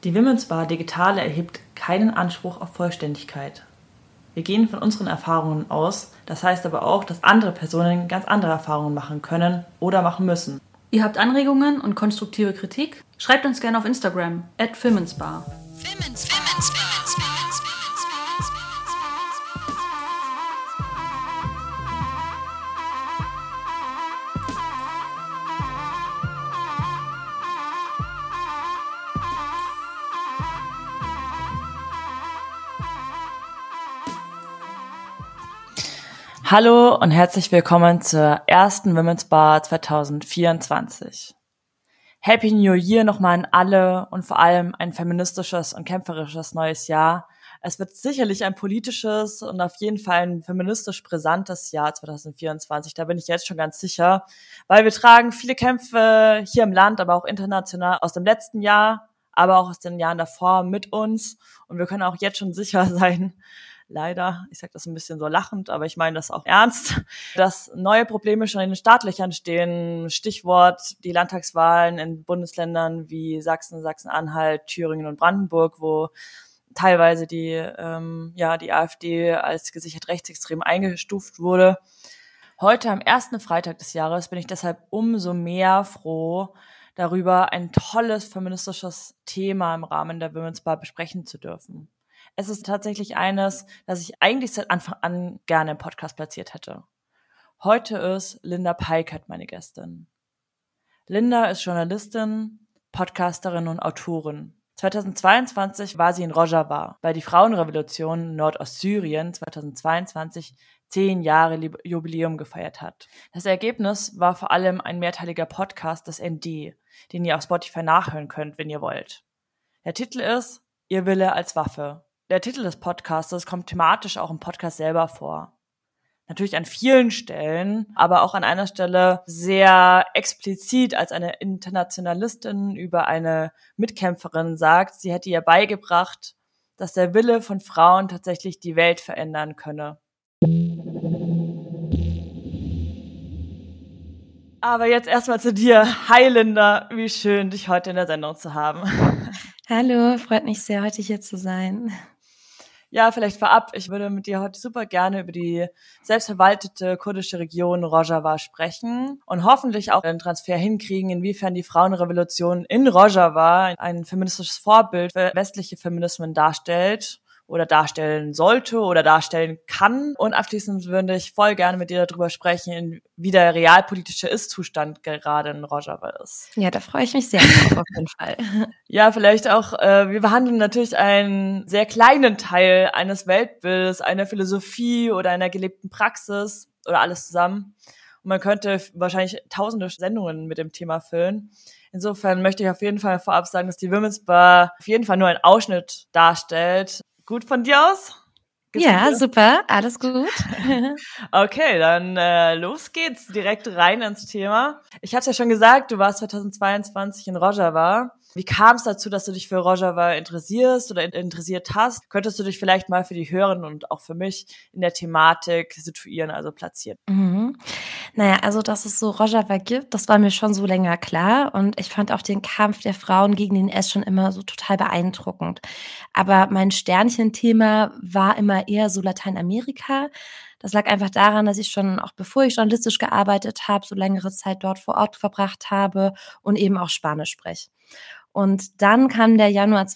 Die Women's Bar Digitale erhebt keinen Anspruch auf Vollständigkeit. Wir gehen von unseren Erfahrungen aus, das heißt aber auch, dass andere Personen ganz andere Erfahrungen machen können oder machen müssen. Ihr habt Anregungen und konstruktive Kritik? Schreibt uns gerne auf Instagram @womensbar. Hallo und herzlich willkommen zur ersten Women's Bar 2024. Happy New Year nochmal an alle und vor allem ein feministisches und kämpferisches neues Jahr. Es wird sicherlich ein politisches und auf jeden Fall ein feministisch brisantes Jahr 2024, da bin ich jetzt schon ganz sicher, weil wir tragen viele Kämpfe hier im Land, aber auch international aus dem letzten Jahr, aber auch aus den Jahren davor mit uns und wir können auch jetzt schon sicher sein, leider, ich sage das ein bisschen so lachend, aber ich meine das auch ernst, dass neue Probleme schon in den Startlöchern stehen. Stichwort die Landtagswahlen in Bundesländern wie Sachsen, Sachsen-Anhalt, Thüringen und Brandenburg, wo teilweise die AfD als gesichert rechtsextrem eingestuft wurde. Heute am ersten Freitag des Jahres bin ich deshalb umso mehr froh, darüber ein tolles feministisches Thema im Rahmen der Women's Bar besprechen zu dürfen. Es ist tatsächlich eines, das ich eigentlich seit Anfang an gerne im Podcast platziert hätte. Heute ist Linda Peikert meine Gästin. Linda ist Journalistin, Podcasterin und Autorin. 2022 war sie in Rojava, weil die Frauenrevolution in Nordostsyrien 2022 10 Jahre Jubiläum gefeiert hat. Das Ergebnis war vor allem ein mehrteiliger Podcast des ND, den ihr auf Spotify nachhören könnt, wenn ihr wollt. Der Titel ist Ihr Wille als Waffe. Der Titel des Podcastes kommt thematisch auch im Podcast selber vor. Natürlich an vielen Stellen, aber auch an einer Stelle sehr explizit, als eine Internationalistin über eine Mitkämpferin sagt, sie hätte ihr beigebracht, dass der Wille von Frauen tatsächlich die Welt verändern könne. Aber jetzt erstmal zu dir. Hi Linda, wie schön, dich heute in der Sendung zu haben. Hallo, freut mich sehr, heute hier zu sein. Ja, vielleicht vorab, ich würde mit dir heute super gerne über die selbstverwaltete kurdische Region Rojava sprechen und hoffentlich auch einen Transfer hinkriegen, inwiefern die Frauenrevolution in Rojava ein feministisches Vorbild für westliche Feminismen darstellt oder darstellen sollte oder darstellen kann. Und abschließend würde ich voll gerne mit dir darüber sprechen, wie der realpolitische Ist-Zustand gerade in Rojava ist. Ja, da freue ich mich sehr drauf, auf jeden Fall. Ja, vielleicht auch, wir behandeln natürlich einen sehr kleinen Teil eines Weltbildes, einer Philosophie oder einer gelebten Praxis oder alles zusammen. Und man könnte wahrscheinlich tausende Sendungen mit dem Thema füllen. Insofern möchte ich auf jeden Fall vorab sagen, dass die Women's Bar auf jeden Fall nur einen Ausschnitt darstellt. Gut von dir aus? Ja, super, alles gut. Okay, dann los geht's, direkt rein ins Thema. Ich hatte ja schon gesagt, du warst 2022 in Rojava. Wie kam es dazu, dass du dich für Rojava interessierst oder interessiert hast? Könntest du dich vielleicht mal für die Hörerinnen und auch für mich in der Thematik situieren, also platzieren? Naja, also dass es so Rojava gibt, das war mir schon so länger klar und ich fand auch den Kampf der Frauen gegen den IS schon immer so total beeindruckend. Aber mein Sternchenthema war immer eher so Lateinamerika. Das lag einfach daran, dass ich schon, auch bevor ich journalistisch gearbeitet habe, so längere Zeit dort vor Ort verbracht habe und eben auch Spanisch spreche. Und dann kam der Januar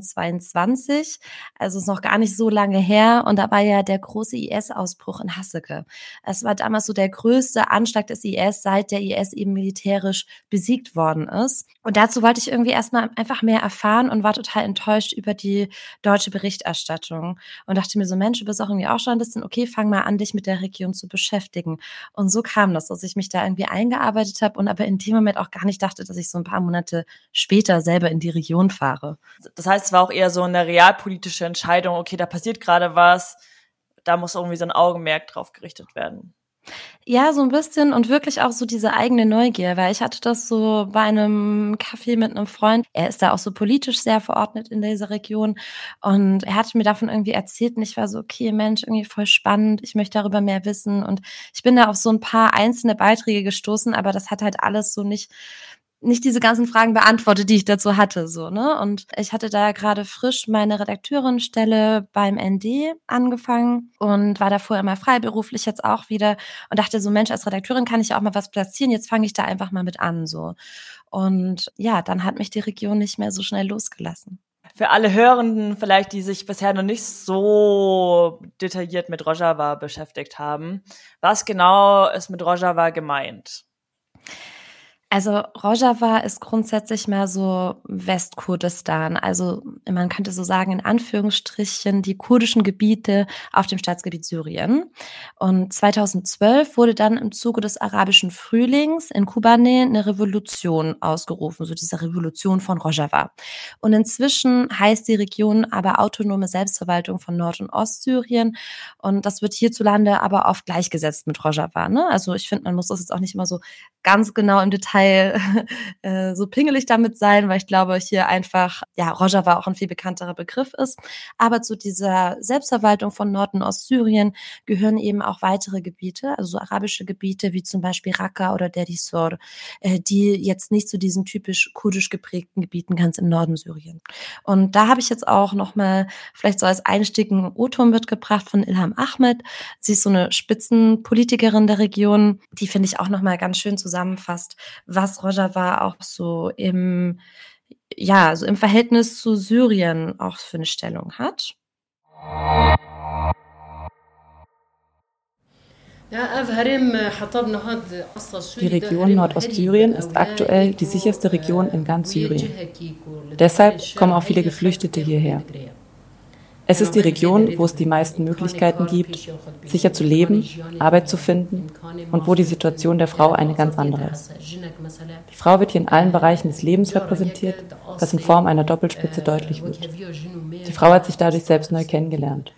2022, also ist noch gar nicht so lange her, und da war ja der große IS-Ausbruch in Haseke. Es war damals so der größte Anschlag des IS, seit der IS eben militärisch besiegt worden ist. Und dazu wollte ich irgendwie erstmal einfach mehr erfahren und war total enttäuscht über die deutsche Berichterstattung und dachte mir so, Mensch, du bist auch irgendwie auch Journalistin, okay, fang mal an, dich mit der Region zu beschäftigen. Und so kam das, dass ich mich da irgendwie eingearbeitet habe und aber in dem Moment auch gar nicht dachte, dass ich so ein paar Monate später selber in die Region fahre. Das heißt, es war auch eher so eine realpolitische Entscheidung, okay, da passiert gerade was, da muss irgendwie so ein Augenmerk drauf gerichtet werden. Ja, so ein bisschen und wirklich auch so diese eigene Neugier, weil ich hatte das so bei einem Kaffee mit einem Freund. Er ist da auch so politisch sehr verordnet in dieser Region und er hatte mir davon irgendwie erzählt und ich war so: „Okay, Mensch, irgendwie voll spannend. Ich möchte darüber mehr wissen." Und ich bin da auf so ein paar einzelne Beiträge gestoßen, aber das hat halt alles so nicht nicht diese ganzen Fragen beantwortet, die ich dazu hatte, so, ne? Und ich hatte da gerade frisch meine Redakteurinstelle beim ND angefangen und war davor immer freiberuflich jetzt auch wieder und dachte so, Mensch, als Redakteurin kann ich ja auch mal was platzieren, jetzt fange ich da einfach mal mit an, so. Und ja, dann hat mich die Region nicht mehr so schnell losgelassen. Für alle Hörenden vielleicht, die sich bisher noch nicht so detailliert mit Rojava beschäftigt haben, was genau ist mit Rojava gemeint? Also Rojava ist grundsätzlich mal so Westkurdistan. Also man könnte so sagen, in Anführungsstrichen, die kurdischen Gebiete auf dem Staatsgebiet Syrien. Und 2012 wurde dann im Zuge des arabischen Frühlings in Kobane eine Revolution ausgerufen, so diese Revolution von Rojava. Und inzwischen heißt die Region aber Autonome Selbstverwaltung von Nord- und Ostsyrien. Und das wird hierzulande aber oft gleichgesetzt mit Rojava. Ne? Also ich finde, man muss das jetzt auch nicht immer so ganz genau im Detail so pingelig damit sein, weil ich glaube, hier einfach, ja, Rojava auch ein viel bekannterer Begriff ist. Aber zu dieser Selbstverwaltung von Nord- und Ostsyrien gehören eben auch weitere Gebiete, also so arabische Gebiete wie zum Beispiel Raqqa oder Deir Zor, die jetzt nicht zu diesen typisch kurdisch geprägten Gebieten ganz im Norden Syrien. Und da habe ich jetzt auch nochmal vielleicht so als Einstieg einen O-Ton mitgebracht von Ilham Ahmed. Sie ist so eine Spitzenpolitikerin der Region, die, finde ich, auch nochmal ganz schön zusammenfasst, was Rojava auch so im Verhältnis zu Syrien auch für eine Stellung hat. Die Region Nordostsyrien ist aktuell die sicherste Region in ganz Syrien. Deshalb kommen auch viele Geflüchtete hierher. Es ist die Region, wo es die meisten Möglichkeiten gibt, sicher zu leben, Arbeit zu finden und wo die Situation der Frau eine ganz andere ist. Die Frau wird hier in allen Bereichen des Lebens repräsentiert, was in Form einer Doppelspitze deutlich wird. Die Frau hat sich dadurch selbst neu kennengelernt.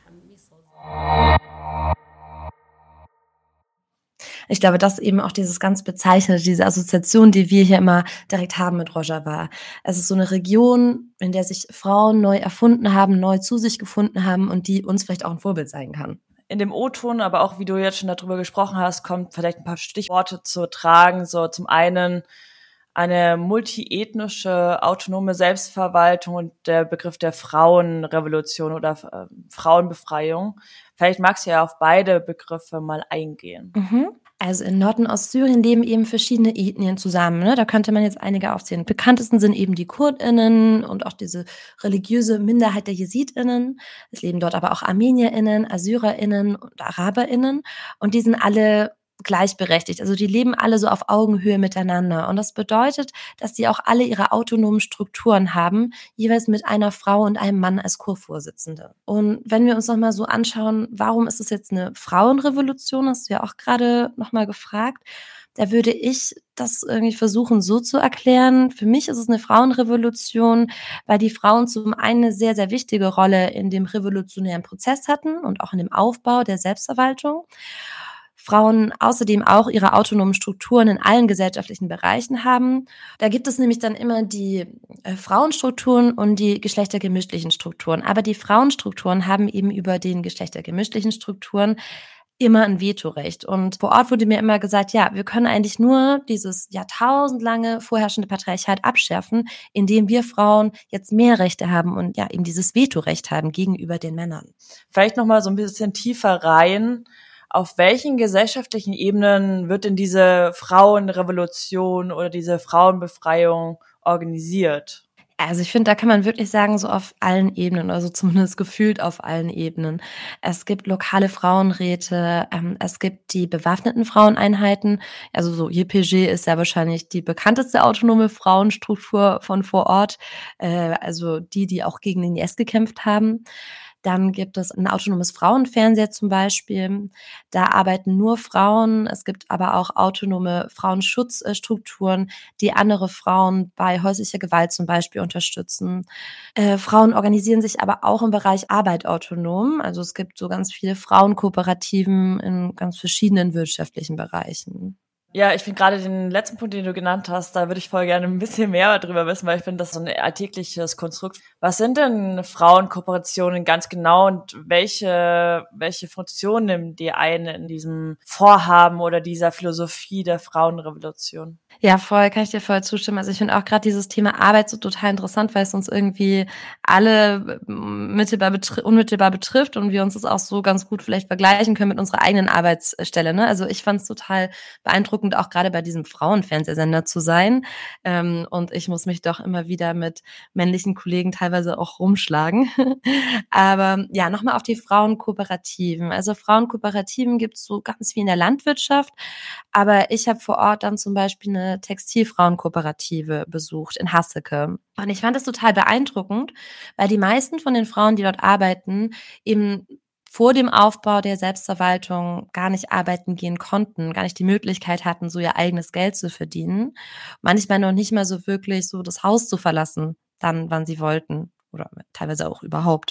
Ich glaube, das ist eben auch dieses ganz Bezeichnende, diese Assoziation, die wir hier immer direkt haben mit Rojava. Es ist so eine Region, in der sich Frauen neu erfunden haben, neu zu sich gefunden haben und die uns vielleicht auch ein Vorbild sein kann. In dem O-Ton, aber auch wie du jetzt schon darüber gesprochen hast, kommt vielleicht ein paar Stichworte zu tragen. So zum einen eine multiethnische, autonome Selbstverwaltung und der Begriff der Frauenrevolution oder Frauenbefreiung. Vielleicht magst du ja auf beide Begriffe mal eingehen. Also in Nord- und Ostsyrien leben eben verschiedene Ethnien zusammen. Ne? Da könnte man jetzt einige aufzählen. Bekanntesten sind eben die KurdInnen und auch diese religiöse Minderheit der JesidInnen. Es leben dort aber auch ArmenierInnen, AssyrerInnen und AraberInnen. Und die sind alle gleichberechtigt. Also die leben alle so auf Augenhöhe miteinander. Und das bedeutet, dass die auch alle ihre autonomen Strukturen haben, jeweils mit einer Frau und einem Mann als Kurvorsitzende. Und wenn wir uns nochmal so anschauen, warum ist es jetzt eine Frauenrevolution, hast du ja auch gerade nochmal gefragt, da würde ich das irgendwie versuchen so zu erklären. Für mich ist es eine Frauenrevolution, weil die Frauen zum einen eine sehr, sehr wichtige Rolle in dem revolutionären Prozess hatten und auch in dem Aufbau der Selbstverwaltung. Frauen außerdem auch ihre autonomen Strukturen in allen gesellschaftlichen Bereichen haben. Da gibt es nämlich dann immer die Frauenstrukturen und die geschlechtergemischtlichen Strukturen. Aber die Frauenstrukturen haben eben über den geschlechtergemischtlichen Strukturen immer ein Vetorecht. Und vor Ort wurde mir immer gesagt, ja, wir können eigentlich nur dieses jahrtausendlange vorherrschende Patriarchat abschärfen, indem wir Frauen jetzt mehr Rechte haben und ja eben dieses Vetorecht haben gegenüber den Männern. Vielleicht noch mal so ein bisschen tiefer rein. Auf welchen gesellschaftlichen Ebenen wird denn diese Frauenrevolution oder diese Frauenbefreiung organisiert? Also ich finde, da kann man wirklich sagen, so auf allen Ebenen, also zumindest gefühlt auf allen Ebenen. Es gibt lokale Frauenräte, es gibt die bewaffneten Fraueneinheiten, also so YPG ist ja wahrscheinlich die bekannteste autonome Frauenstruktur von vor Ort, also die auch gegen den IS gekämpft haben. Dann gibt es ein autonomes Frauenfernseher zum Beispiel. Da arbeiten nur Frauen. Es gibt aber auch autonome Frauenschutzstrukturen, die andere Frauen bei häuslicher Gewalt zum Beispiel unterstützen. Frauen organisieren sich aber auch im Bereich Arbeit autonom. Also es gibt so ganz viele Frauenkooperativen in ganz verschiedenen wirtschaftlichen Bereichen. Ja, ich finde gerade den letzten Punkt, den du genannt hast, da würde ich voll gerne ein bisschen mehr drüber wissen, weil ich finde, das ist so ein alltägliches Konstrukt. Was sind denn Frauenkooperationen ganz genau und welche Funktion nehmen die ein in diesem Vorhaben oder dieser Philosophie der Frauenrevolution? Ja, voll, kann ich dir voll zustimmen. Also ich finde auch gerade dieses Thema Arbeit so total interessant, weil es uns irgendwie alle unmittelbar betrifft und wir uns das auch so ganz gut vielleicht vergleichen können mit unserer eigenen Arbeitsstelle. Ne? Also ich fand es total beeindruckend, auch gerade bei diesem Frauenfernsehsender zu sein. Und ich muss mich doch immer wieder mit männlichen Kollegen teilweise auch rumschlagen. Aber ja, nochmal auf die Frauenkooperativen. Also Frauenkooperativen gibt es so ganz wie in der Landwirtschaft. Aber ich habe vor Ort dann zum Beispiel eine Textilfrauenkooperative besucht in Hasseke. Und ich fand das total beeindruckend, weil die meisten von den Frauen, die dort arbeiten, eben vor dem Aufbau der Selbstverwaltung gar nicht arbeiten gehen konnten, gar nicht die Möglichkeit hatten, so ihr eigenes Geld zu verdienen. Manchmal noch nicht mal so wirklich so das Haus zu verlassen, dann, wann sie wollten oder teilweise auch überhaupt.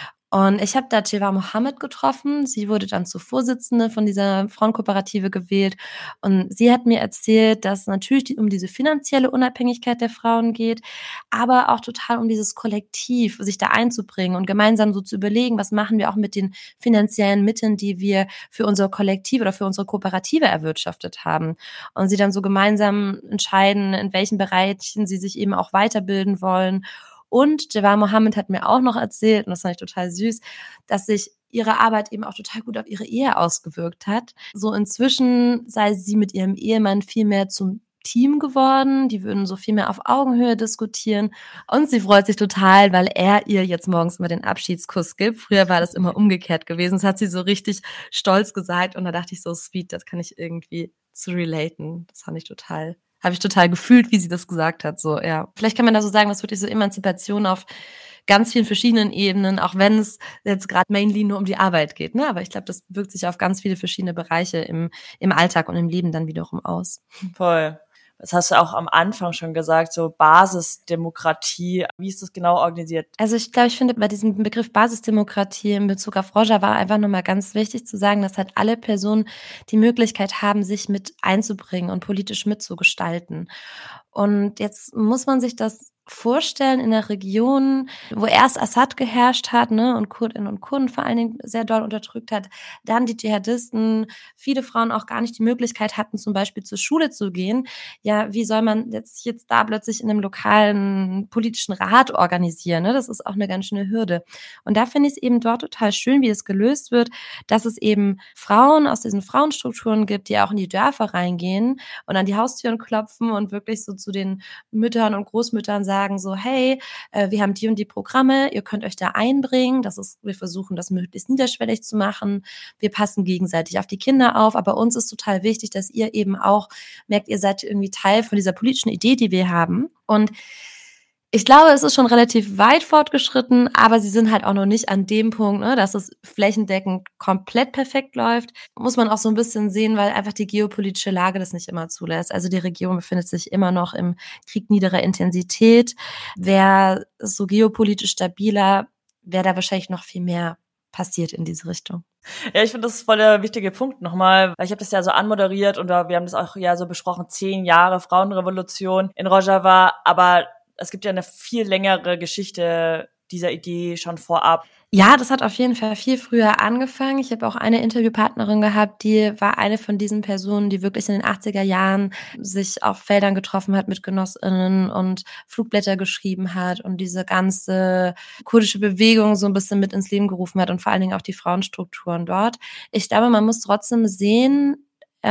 Und ich habe da Ceva Mohammed getroffen. Sie wurde dann zur Vorsitzende von dieser Frauenkooperative gewählt. Und sie hat mir erzählt, dass natürlich um diese finanzielle Unabhängigkeit der Frauen geht, aber auch total um dieses Kollektiv, sich da einzubringen und gemeinsam so zu überlegen, was machen wir auch mit den finanziellen Mitteln, die wir für unser Kollektiv oder für unsere Kooperative erwirtschaftet haben. Und sie dann so gemeinsam entscheiden, in welchen Bereichen sie sich eben auch weiterbilden wollen. Und Jawar Mohammed hat mir auch noch erzählt, und das fand ich total süß, dass sich ihre Arbeit eben auch total gut auf ihre Ehe ausgewirkt hat. So inzwischen sei sie mit ihrem Ehemann viel mehr zum Team geworden. Die würden so viel mehr auf Augenhöhe diskutieren. Und sie freut sich total, weil er ihr jetzt morgens immer den Abschiedskuss gibt. Früher war das immer umgekehrt gewesen. Das hat sie so richtig stolz gesagt. Und da dachte ich so, sweet, das kann ich irgendwie zu relaten. Das fand ich total, habe ich total gefühlt, wie sie das gesagt hat. So, ja. Vielleicht kann man da so sagen, was wirklich so Emanzipation auf ganz vielen verschiedenen Ebenen, auch wenn es jetzt gerade mainly nur um die Arbeit geht. Ne? Aber ich glaube, das wirkt sich auf ganz viele verschiedene Bereiche im Alltag und im Leben dann wiederum aus. Voll. Das hast du auch am Anfang schon gesagt, so Basisdemokratie. Wie ist das genau organisiert? Also ich glaube, ich finde bei diesem Begriff Basisdemokratie in Bezug auf Rojava einfach nochmal ganz wichtig zu sagen, dass halt alle Personen die Möglichkeit haben, sich mit einzubringen und politisch mitzugestalten. Und jetzt muss man sich das vorstellen in der Region, wo erst Assad geherrscht hat, ne, und Kurdinnen und Kurden vor allen Dingen sehr doll unterdrückt hat, dann die Dschihadisten, viele Frauen auch gar nicht die Möglichkeit hatten, zum Beispiel zur Schule zu gehen. Ja, wie soll man jetzt da plötzlich in einem lokalen politischen Rat organisieren, ne? Das ist auch eine ganz schöne Hürde. Und da finde ich es eben dort total schön, wie es gelöst wird, dass es eben Frauen aus diesen Frauenstrukturen gibt, die auch in die Dörfer reingehen und an die Haustüren klopfen und wirklich so zu den Müttern und Großmüttern sagen so, hey, wir haben die und die Programme, ihr könnt euch da einbringen. Wir versuchen das möglichst niederschwellig zu machen. Wir passen gegenseitig auf die Kinder auf, aber uns ist total wichtig, dass ihr eben auch merkt, ihr seid irgendwie Teil von dieser politischen Idee, die wir haben. Und ich glaube, es ist schon relativ weit fortgeschritten, aber sie sind halt auch noch nicht an dem Punkt, ne, dass es flächendeckend komplett perfekt läuft. Muss man auch so ein bisschen sehen, weil einfach die geopolitische Lage das nicht immer zulässt. Also die Region befindet sich immer noch im Krieg niederer Intensität. Wäre es so geopolitisch stabiler, wäre da wahrscheinlich noch viel mehr passiert in diese Richtung. Ja, ich finde, das ist voll der wichtige Punkt nochmal, weil ich habe das ja so anmoderiert und wir haben das auch ja so besprochen, 10 Jahre Frauenrevolution in Rojava, aber es gibt ja eine viel längere Geschichte dieser Idee schon vorab. Ja, das hat auf jeden Fall viel früher angefangen. Ich habe auch eine Interviewpartnerin gehabt, die war eine von diesen Personen, die wirklich in den 80er Jahren sich auf Feldern getroffen hat mit GenossInnen und Flugblätter geschrieben hat und diese ganze kurdische Bewegung so ein bisschen mit ins Leben gerufen hat und vor allen Dingen auch die Frauenstrukturen dort. Ich glaube, man muss trotzdem sehen,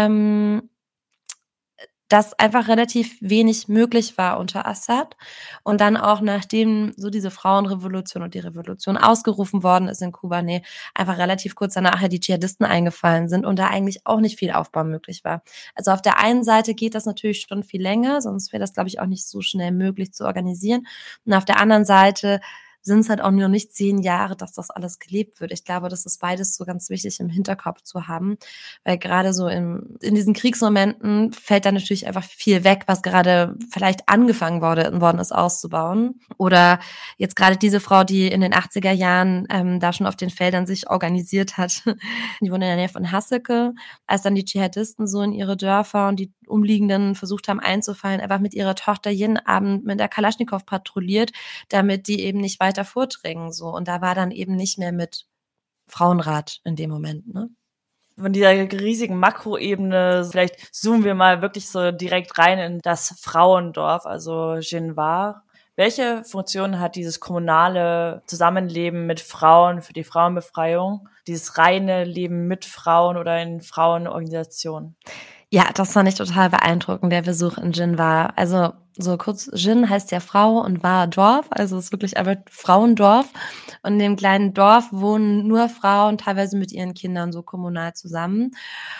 dass einfach relativ wenig möglich war unter Assad. Und dann auch, nachdem so diese Frauenrevolution und die Revolution ausgerufen worden ist in Kuba, einfach relativ kurz danach die Dschihadisten eingefallen sind und da eigentlich auch nicht viel Aufbau möglich war. Also auf der einen Seite geht das natürlich schon viel länger, sonst wäre das, glaube ich, auch nicht so schnell möglich zu organisieren. Und auf der anderen Seite sind es halt auch noch nicht 10 Jahre, dass das alles gelebt wird. Ich glaube, das ist beides so ganz wichtig im Hinterkopf zu haben, weil gerade so in diesen Kriegsmomenten fällt dann natürlich einfach viel weg, was gerade vielleicht angefangen worden ist auszubauen. Oder jetzt gerade diese Frau, die in den 80er Jahren da schon auf den Feldern sich organisiert hat, die wohnt in der Nähe von Hasseke, als dann die Dschihadisten so in ihre Dörfer und die Umliegenden versucht haben einzufallen, einfach mit ihrer Tochter jeden Abend mit der Kalaschnikow patrouilliert, damit die eben nicht weiter vordringen. So. Und da war dann eben nicht mehr mit Frauenrat in dem Moment, ne? Von dieser riesigen Makroebene, vielleicht zoomen wir mal wirklich so direkt rein in das Frauendorf, also Genvar. Welche Funktion hat dieses kommunale Zusammenleben mit Frauen für die Frauenbefreiung, dieses reine Leben mit Frauen oder in Frauenorganisationen? Ja, das fand ich total beeindruckend, der Besuch in Genvar. Also so kurz, Jin heißt ja Frau und Var Dorf, also es ist wirklich einfach Frauendorf. Und in dem kleinen Dorf wohnen nur Frauen, teilweise mit ihren Kindern so kommunal zusammen.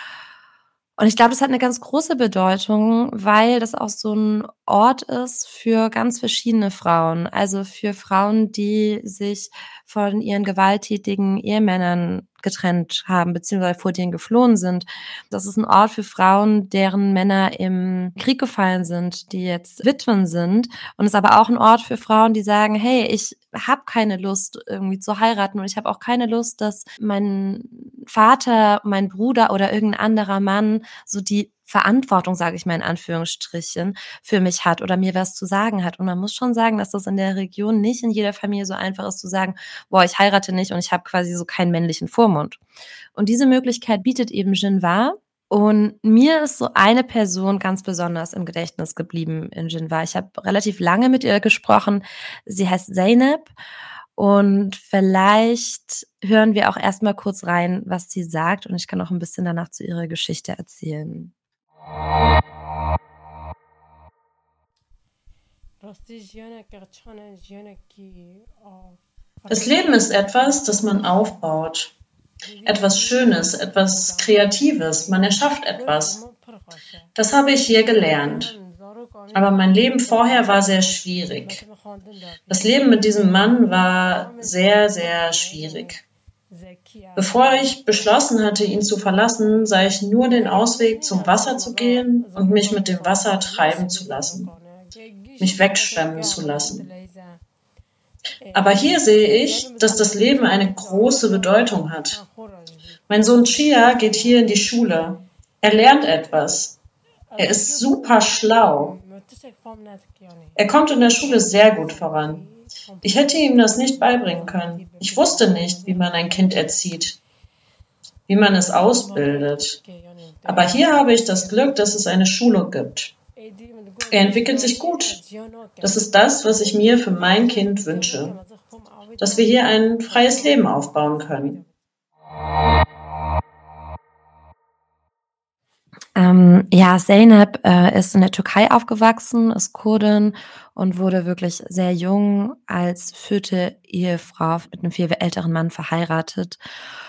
Und ich glaube, das hat eine ganz große Bedeutung, weil das auch so ein Ort ist für ganz verschiedene Frauen. Also für Frauen, die sich von ihren gewalttätigen Ehemännern getrennt haben, beziehungsweise vor denen geflohen sind. Das ist ein Ort für Frauen, deren Männer im Krieg gefallen sind, die jetzt Witwen sind. Und es ist aber auch ein Ort für Frauen, die sagen, hey, ich habe keine Lust, irgendwie zu heiraten und ich habe auch keine Lust, dass mein Vater, mein Bruder oder irgendein anderer Mann so die Verantwortung, sage ich mal in Anführungsstrichen, für mich hat oder mir was zu sagen hat. Und man muss schon sagen, dass das in der Region nicht in jeder Familie so einfach ist zu sagen, boah, ich heirate nicht und ich habe quasi so keinen männlichen Vormund. Und diese Möglichkeit bietet eben Genvar. Und mir ist so eine Person ganz besonders im Gedächtnis geblieben in Genvar. Ich habe relativ lange mit ihr gesprochen. Sie heißt Zeynep. Und vielleicht hören wir auch erstmal kurz rein, was sie sagt. Und ich kann auch ein bisschen danach zu ihrer Geschichte erzählen. Das Leben ist etwas, das man aufbaut. Etwas Schönes, etwas Kreatives. Man erschafft etwas. Das habe ich hier gelernt. Aber mein Leben vorher war sehr schwierig. Das Leben mit diesem Mann war sehr, sehr schwierig. Bevor ich beschlossen hatte, ihn zu verlassen, sah ich nur den Ausweg, zum Wasser zu gehen und mich mit dem Wasser treiben zu lassen, mich wegschwemmen zu lassen. Aber hier sehe ich, dass das Leben eine große Bedeutung hat. Mein Sohn Chia geht hier in die Schule. Er lernt etwas. Er ist super schlau. Er kommt in der Schule sehr gut voran. Ich hätte ihm das nicht beibringen können. Ich wusste nicht, wie man ein Kind erzieht, wie man es ausbildet. Aber hier habe ich das Glück, dass es eine Schule gibt. Er entwickelt sich gut. Das ist das, was ich mir für mein Kind wünsche. Dass wir hier ein freies Leben aufbauen können. Ja, Zeynep ist in der Türkei aufgewachsen, ist Kurdin und wurde wirklich sehr jung als 4. Ehefrau mit einem viel älteren Mann verheiratet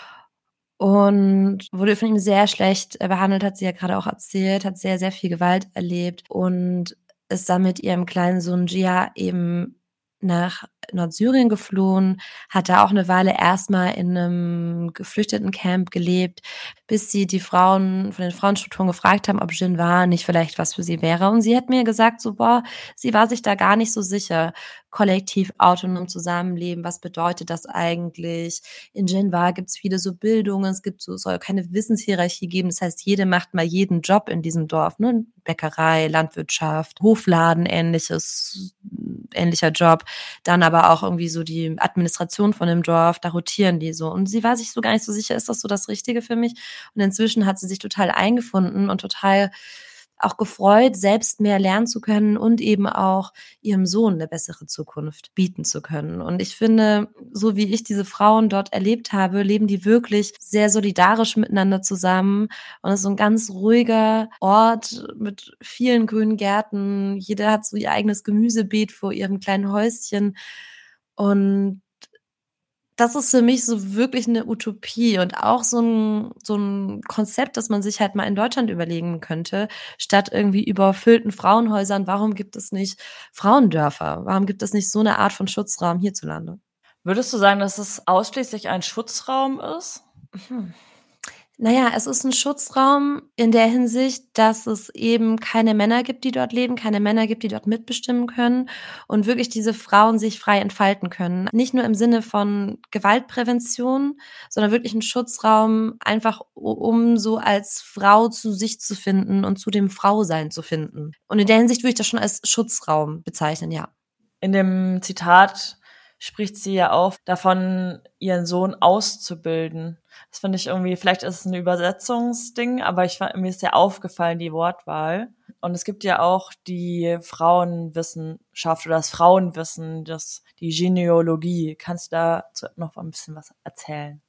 und wurde von ihm sehr schlecht behandelt, hat sie ja gerade auch erzählt, hat sehr, sehr viel Gewalt erlebt und ist dann mit ihrem kleinen Sohn Gia eben nach Nordsyrien geflohen, hat da auch eine Weile erstmal in einem Geflüchtetencamp gelebt, bis sie die Frauen von den Frauenstrukturen gefragt haben, ob Genvar nicht vielleicht was für sie wäre. Und sie hat mir gesagt, so, boah, sie war sich da gar nicht so sicher. Kollektiv, autonom zusammenleben, was bedeutet das eigentlich? In Genvar gibt es viele so Bildungen, es soll keine Wissenshierarchie geben, das heißt, jede macht mal jeden Job in diesem Dorf, ne? Bäckerei, Landwirtschaft, Hofladen, ähnlicher Job, dann aber auch irgendwie so die Administration von dem Dorf, da rotieren die so. Und sie war sich so gar nicht so sicher, ist das so das Richtige für mich? Und inzwischen hat sie sich total eingefunden und total auch gefreut, selbst mehr lernen zu können und eben auch ihrem Sohn eine bessere Zukunft bieten zu können. Und ich finde, so wie ich diese Frauen dort erlebt habe, leben die wirklich sehr solidarisch miteinander zusammen. Und es ist so ein ganz ruhiger Ort mit vielen grünen Gärten. Jeder hat so ihr eigenes Gemüsebeet vor ihrem kleinen Häuschen. Und das ist für mich so wirklich eine Utopie und auch so ein Konzept, das man sich halt mal in Deutschland überlegen könnte, statt irgendwie überfüllten Frauenhäusern. Warum gibt es nicht Frauendörfer? Warum gibt es nicht so eine Art von Schutzraum hierzulande? Würdest du sagen, dass es ausschließlich ein Schutzraum ist? Naja, es ist ein Schutzraum in der Hinsicht, dass es eben keine Männer gibt, die dort leben, keine Männer gibt, die dort mitbestimmen können und wirklich diese Frauen sich frei entfalten können. Nicht nur im Sinne von Gewaltprävention, sondern wirklich ein Schutzraum einfach, um so als Frau zu sich zu finden und zu dem Frausein zu finden. Und in der Hinsicht würde ich das schon als Schutzraum bezeichnen, ja. In dem Zitat spricht sie ja auch davon, ihren Sohn auszubilden. Das finde ich irgendwie, vielleicht ist es ein Übersetzungsding, aber mir ist ja aufgefallen, die Wortwahl. Und es gibt ja auch die Frauenwissenschaft oder das Frauenwissen, die Genealogie. Kannst du dazu noch ein bisschen was erzählen?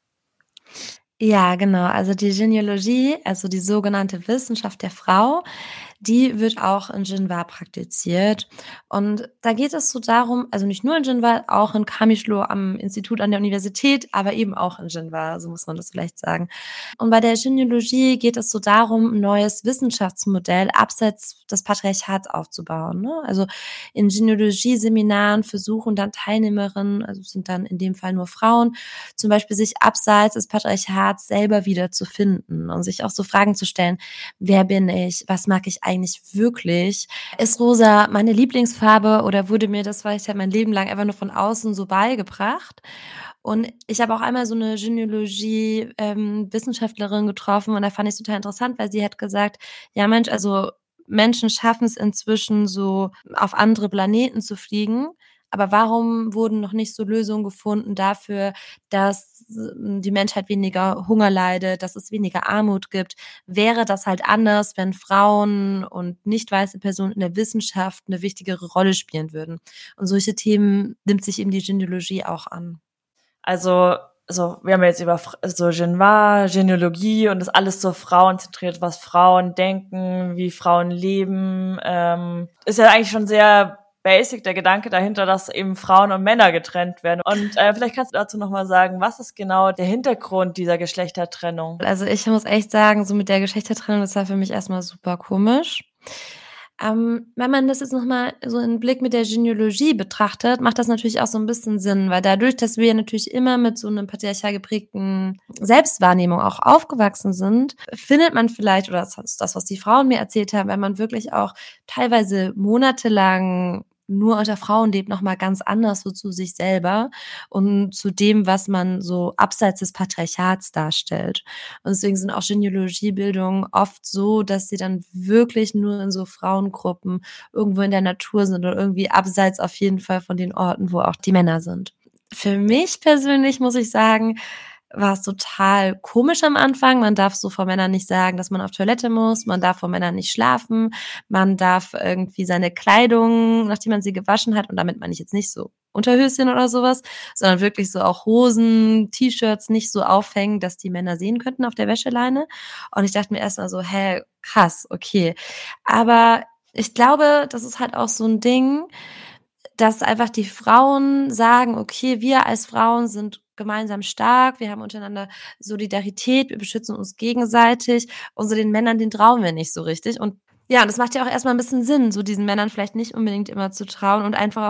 Ja, genau. Also die Genealogie, also die sogenannte Wissenschaft der Frau, die wird auch in Jinhua praktiziert. Und da geht es so darum, also nicht nur in Jinhua, auch in Kamishlo am Institut an der Universität, aber eben auch in Jinhua, so muss man das vielleicht sagen. Und bei der Genealogie geht es so darum, ein neues Wissenschaftsmodell abseits des Patriarchats aufzubauen, ne? Also in Genealogie-Seminaren versuchen dann Teilnehmerinnen, also es sind dann in dem Fall nur Frauen, zum Beispiel sich abseits des Patriarchats selber wieder zu finden und sich auch so Fragen zu stellen: Wer bin ich? Was mag ich eigentlich wirklich? Ist rosa meine Lieblingsfarbe oder wurde mir das vielleicht halt mein Leben lang einfach nur von außen so beigebracht? Und ich habe auch einmal so eine Genealogie Wissenschaftlerin getroffen und da fand ich's total interessant, weil sie hat gesagt: „Ja Mensch, also Menschen schaffen es inzwischen so, auf andere Planeten zu fliegen, aber warum wurden noch nicht so Lösungen gefunden dafür, dass die Menschheit weniger Hunger leidet, dass es weniger Armut gibt? Wäre das halt anders, wenn Frauen und nicht weiße Personen in der Wissenschaft eine wichtigere Rolle spielen würden?“ Und solche Themen nimmt sich eben die Genealogie auch an. Also wir haben jetzt über so Jinhua, Genealogie und das alles so frauenzentriert, was Frauen denken, wie Frauen leben. Ist ja eigentlich schon sehr basic der Gedanke dahinter, dass eben Frauen und Männer getrennt werden. Und vielleicht kannst du dazu nochmal sagen, was ist genau der Hintergrund dieser Geschlechtertrennung? Also, ich muss echt sagen, so mit der Geschlechtertrennung, das war für mich erst mal super komisch. Wenn man das jetzt noch mal so in Blick mit der Genealogie betrachtet, macht das natürlich auch so 'n bisschen Sinn, weil dadurch, dass wir natürlich immer mit so 'nem patriarchal geprägten Selbstwahrnehmung auch aufgewachsen sind, findet man vielleicht, oder das ist das, was die Frauen mir erzählt haben, wenn man wirklich auch teilweise monatelang nur unter Frauen lebt, noch mal ganz anders so zu sich selber und zu dem, was man so abseits des Patriarchats darstellt. Und deswegen sind auch Genealogiebildungen oft so, dass sie dann wirklich nur in so Frauengruppen irgendwo in der Natur sind oder irgendwie abseits auf jeden Fall von den Orten, wo auch die Männer sind. Für mich persönlich muss ich sagen, war es total komisch am Anfang. Man darf so vor Männern nicht sagen, dass man auf Toilette muss. Man darf vor Männern nicht schlafen. Man darf irgendwie seine Kleidung, nachdem man sie gewaschen hat, und damit meine ich jetzt nicht so Unterhöschen oder sowas, sondern wirklich so auch Hosen, T-Shirts nicht so aufhängen, dass die Männer sehen könnten auf der Wäscheleine. Und ich dachte mir erst mal so: „Hä, krass, okay.“ Aber ich glaube, das ist halt auch so 'n Ding, dass einfach die Frauen sagen: „Okay, wir als Frauen sind gemeinsam stark, wir haben untereinander Solidarität, wir beschützen uns gegenseitig und so den Männern, den trauen wir nicht so richtig.“ Und ja, das macht ja auch erst mal 'n bisschen Sinn, so diesen Männern vielleicht nicht unbedingt immer zu trauen und einfach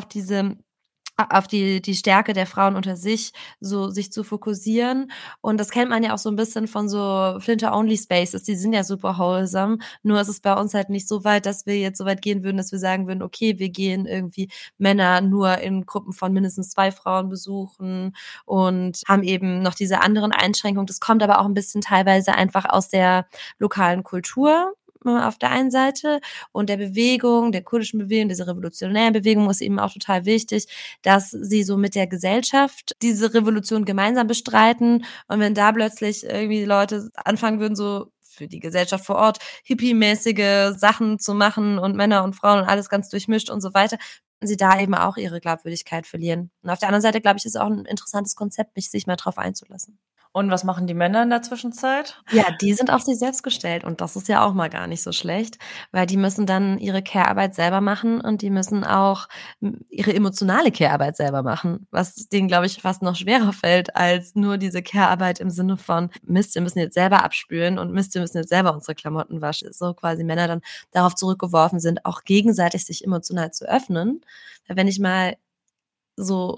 auf die Stärke der Frauen unter sich so sich zu fokussieren. Und das kennt man ja auch so 'n bisschen von so Flinter-Only-Spaces, die sind ja super wholesome, nur ist es bei uns halt nicht so weit, dass wir jetzt so weit gehen würden, dass wir sagen würden: „Okay, wir gehen irgendwie Männer nur in Gruppen von mindestens 2 Frauen besuchen und haben eben noch diese anderen Einschränkungen.“ Das kommt aber auch 'n bisschen teilweise einfach aus der lokalen Kultur, auf der einen Seite, und der Bewegung, der kurdischen Bewegung, dieser revolutionären Bewegung ist eben auch total wichtig, dass sie so mit der Gesellschaft diese Revolution gemeinsam bestreiten. Und wenn da plötzlich irgendwie Leute anfangen würden, so für die Gesellschaft vor Ort hippiemäßige Sachen zu machen und Männer und Frauen und alles ganz durchmischt und so weiter, sie da eben auch ihre Glaubwürdigkeit verlieren. Und auf der anderen Seite, glaube ich, ist es auch 'n interessantes Konzept, sich mal drauf einzulassen. Und was machen die Männer in der Zwischenzeit? Ja, die sind auf sich selbst gestellt und das ist ja auch mal gar nicht so schlecht, weil die müssen dann ihre Care-Arbeit selber machen und die müssen auch ihre emotionale Care-Arbeit selber machen, was denen, glaube ich, fast noch schwerer fällt als nur diese Care-Arbeit im Sinne von: „Mist, wir müssen jetzt selber abspülen und Mist, wir müssen jetzt selber unsere Klamotten waschen.“ So quasi Männer dann darauf zurückgeworfen sind, auch gegenseitig sich emotional zu öffnen. Weil wenn ich mal so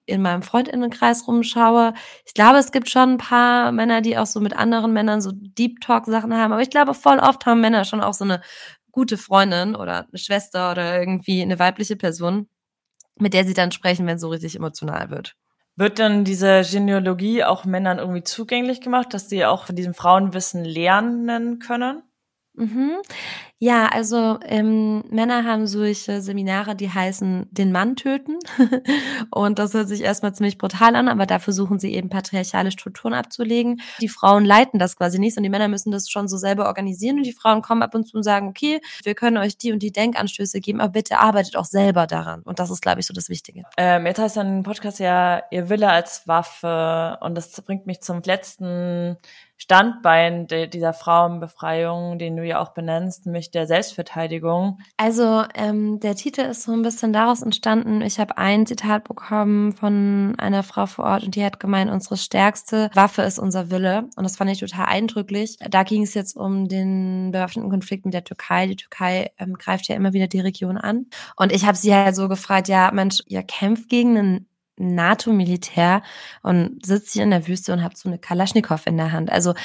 in meinem Freundinnenkreis rumschaue, ich glaube, es gibt schon ein paar Männer, die auch so mit anderen Männern so Deep Talk Sachen haben, aber ich glaube, voll oft haben Männer schon auch so eine gute Freundin oder eine Schwester oder irgendwie eine weibliche Person, mit der sie dann sprechen, wenn es so richtig emotional wird. Wird dann diese Genealogie auch Männern irgendwie zugänglich gemacht, dass sie auch von diesem Frauenwissen lernen können? Mhm. Ja, also Männer haben solche Seminare, die heißen den Mann töten. Und das hört sich erstmal ziemlich brutal an, aber da versuchen sie eben patriarchale Strukturen abzulegen. Die Frauen leiten das quasi nicht und die Männer müssen das schon so selber organisieren und die Frauen kommen ab und zu und sagen, okay, wir können euch die und die Denkanstöße geben, aber bitte arbeitet auch selber daran. Und das ist, glaube ich, so das Wichtige. Jetzt heißt dein Podcast ja Ihr Wille als Waffe und das bringt mich zum letzten Standbein dieser Frauenbefreiung, den du ja auch benennst, nämlich der Selbstverteidigung. Also der Titel ist so ein bisschen daraus entstanden, ich habe ein Zitat bekommen von einer Frau vor Ort und die hat gemeint, unsere stärkste Waffe ist unser Wille und das fand ich total eindrücklich. Da ging es jetzt um den bewaffneten Konflikt mit der Türkei. Die Türkei greift ja immer wieder die Region an und ich habe sie halt so gefragt, ja Mensch, ihr kämpft gegen einen NATO-Militär und sitzt hier in der Wüste und habt so eine Kalaschnikow in der Hand. Also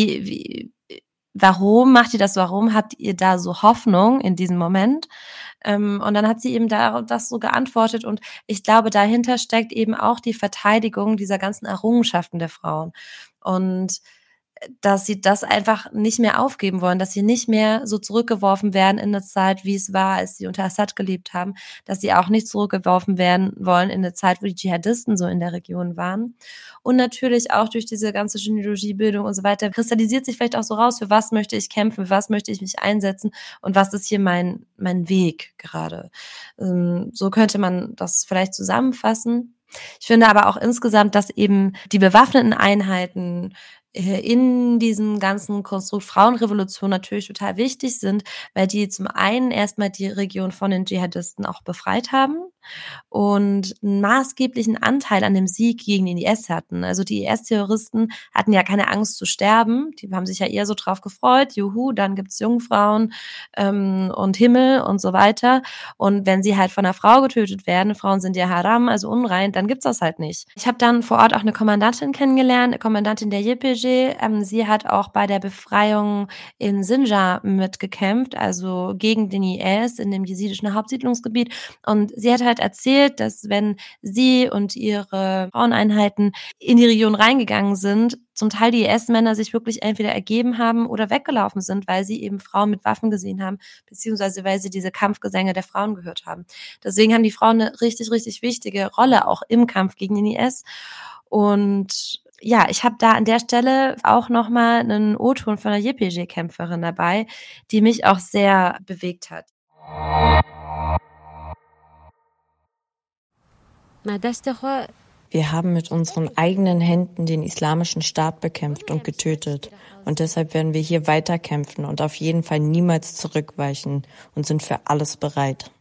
warum macht ihr das? Warum habt ihr da so Hoffnung in diesem Moment? Und dann hat sie eben das so geantwortet und ich glaube, dahinter steckt eben auch die Verteidigung dieser ganzen Errungenschaften der Frauen. Und dass sie das einfach nicht mehr aufgeben wollen, dass sie nicht mehr so zurückgeworfen werden in eine Zeit, wie es war, als sie unter Assad gelebt haben, dass sie auch nicht zurückgeworfen werden wollen in eine Zeit, wo die Dschihadisten so in der Region waren. Und natürlich auch durch diese ganze Genealogiebildung und so weiter kristallisiert sich vielleicht auch so raus, für was möchte ich kämpfen, für was möchte ich mich einsetzen und was ist hier mein Weg gerade. So könnte man das vielleicht zusammenfassen. Ich finde aber auch insgesamt, dass eben die bewaffneten Einheiten in diesem ganzen Konstrukt Frauenrevolution natürlich total wichtig sind, weil die zum einen erstmal die Region von den Dschihadisten auch befreit haben und einen maßgeblichen Anteil an dem Sieg gegen den IS hatten. Also die IS-Terroristen hatten ja keine Angst zu sterben, die haben sich ja eher so drauf gefreut, juhu, dann gibt's Jungfrauen und Himmel und so weiter. Und wenn sie halt von einer Frau getötet werden, Frauen sind ja haram, also unrein, dann gibt's das halt nicht. Ich habe dann vor Ort auch eine Kommandantin kennengelernt, eine Kommandantin der YPG. Sie hat auch bei der Befreiung in Sinjar mitgekämpft, also gegen den IS in dem jesidischen Hauptsiedlungsgebiet. Und sie hat halt erzählt, dass wenn sie und ihre Fraueneinheiten in die Region reingegangen sind, zum Teil die IS-Männer sich wirklich entweder ergeben haben oder weggelaufen sind, weil sie eben Frauen mit Waffen gesehen haben, beziehungsweise weil sie diese Kampfgesänge der Frauen gehört haben. Deswegen haben die Frauen eine richtig, richtig wichtige Rolle auch im Kampf gegen den IS. Und ja, ich habe da an der Stelle auch nochmal einen O-Ton von einer YPG-Kämpferin dabei, die mich auch sehr bewegt hat. Wir haben mit unseren eigenen Händen den islamischen Staat bekämpft und getötet. Und deshalb werden wir hier weiterkämpfen und auf jeden Fall niemals zurückweichen und sind für alles bereit.